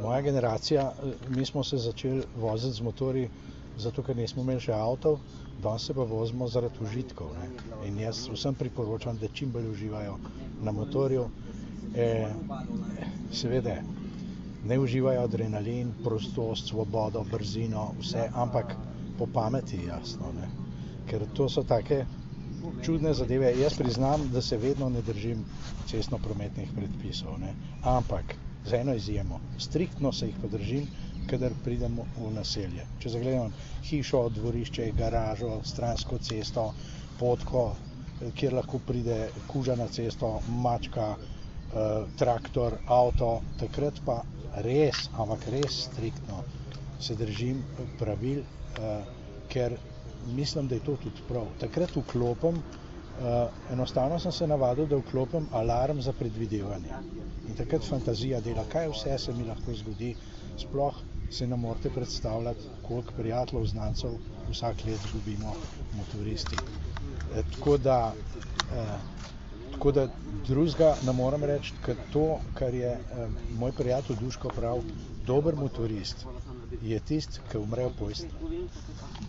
Moja generacija, mi smo se začeli voziti z motorji, zato ker nismo imeli še avtov, danes se pa vozimo zaradi užitkov. Ne? In jaz vsem priporočam, da čim bolj uživajo na motorju. Seveda, ne uživajo adrenalin, prostost, svobodo, brzino, vse, ampak po pameti, jasno. Ne? Ker to so take čudne zadeve. Jaz priznam, da se vedno ne držim cestno-prometnih predpisov, ne? Ampak z eno izjemo, striktno se jih pa držim, kadar pridemo v naselje. Če zagledam hišo, dvorišče, garažo, stransko cesto, potko, kjer lahko pride kuža na cesto, mačka, traktor, avto, takrat pa res, ampak res striktno se držim pravil, ker mislim, da je to tudi prav. Takrat vklopim, enostavno sem se navadil, da vklopim alarm za predvidevanje. In takrat fantazija dela, kaj vse se mi lahko zgodi, sploh se ne morete predstavljati, koliko prijateljev, znancev vsak let izgubimo motoristi. Tako da drugega ne morem reči, ker to, kar je moj prijatelj Duško prav, dober motorist je tisti, ki umre v postelji.